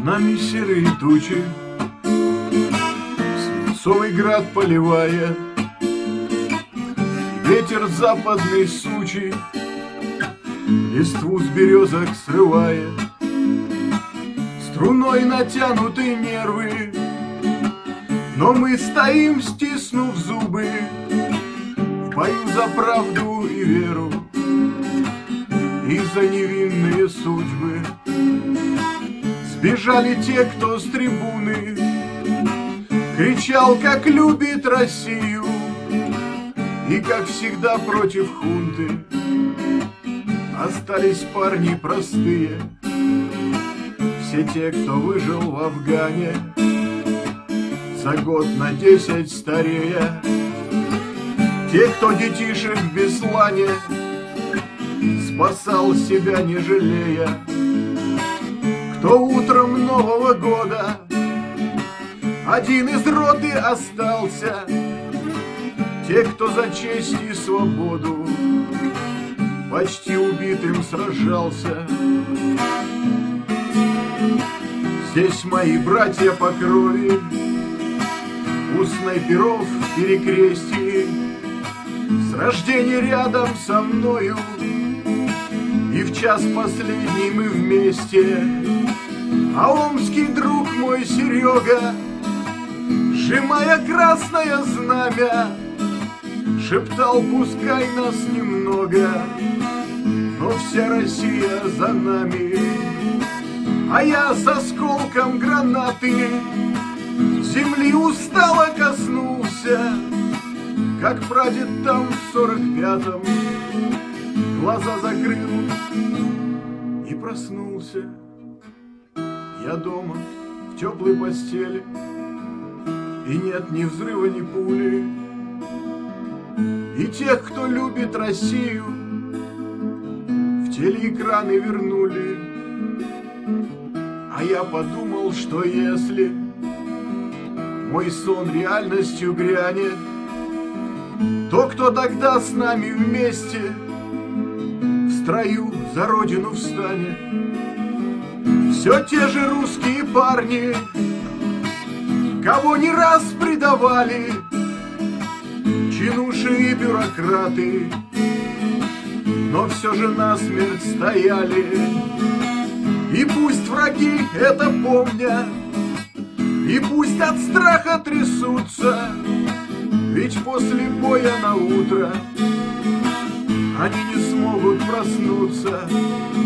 нами серые тучи, свинцовый град поливая, ветер западный сучий листву с березок срывая. Струной натянуты нервы, но мы стоим, стиснув зубы, в бою за правду и веру и за невинные судьбы. Сбежали те, кто с трибуны кричал, как любит Россию, и, как всегда, против хунты. Остались парни простые, все те, кто выжил в Афгане, за год на 10 старея. Те, кто детишек в Беслане спасал себя не жалея, кто утром Нового года один из роты остался. Те, кто за честь и свободу почти убитым сражался. Здесь мои братья по крови, у снайперов в перекрестии, с рождения рядом со мною, и в час последний мы вместе. А омский друг мой Серега, сжимая красное знамя, шептал: пускай нас немного, но вся Россия за нами. А я с осколком гранаты земли устало коснулся, как прадед там в 45-м, глаза закрыл и проснулся. Я дома в теплой постели, и нет ни взрыва, ни пули. И тех, кто любит Россию, в телеэкраны вернули. А я подумал, что если мой сон реальностью грянет, то кто тогда с нами вместе в строю за родину встанет? Все те же русские парни, кого не раз предавали чинуши и бюрократы, но все же насмерть стояли. И пусть враги это помнят, и пусть от страха трясутся, ведь после боя на утро они не смогут проснуться.